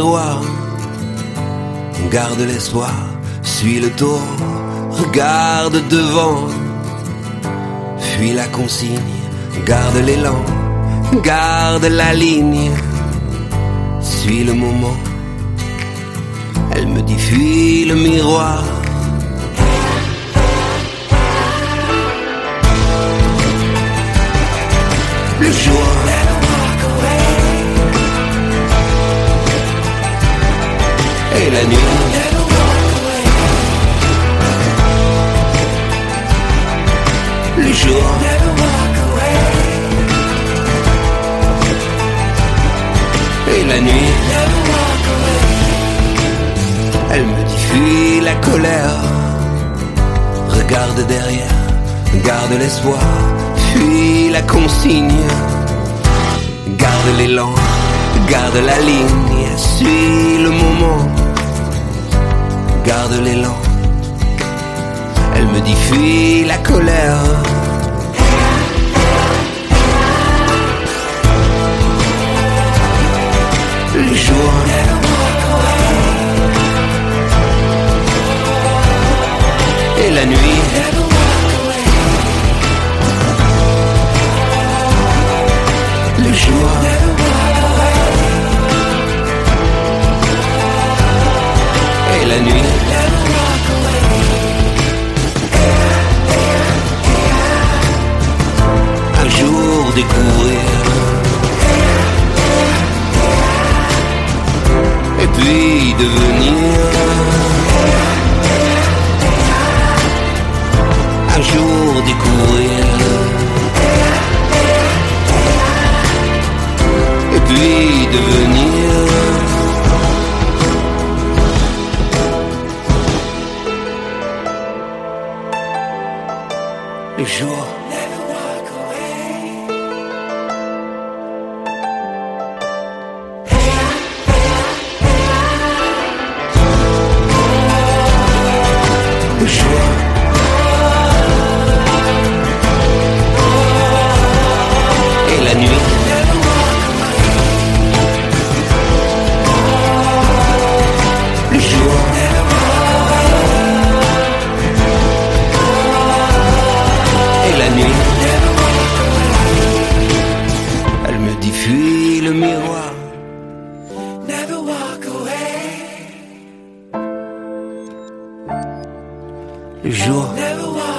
miroir. Garde l'espoir, suis le tour, regarde devant. Fuis la consigne, garde l'élan, garde la ligne. Suis le moment, elle me dit fuis le miroir. Le jour, et la nuit, le jour, et la nuit. Elle me dit fuis la colère, regarde derrière, garde l'espoir, fuis la consigne, garde l'élan, garde la ligne, suis le moment, garde l'élan. Elle me dit fuis la colère. Le jour, et la nuit, le jour, et la nuit. Un jour découvrir, et puis devenir. Un jour découvrir, et puis devenir. Le jour, le jour, et la nuit. Le jour, et la nuit. Elle me dit fuis le miroir. Never walk away. Le jour, never walk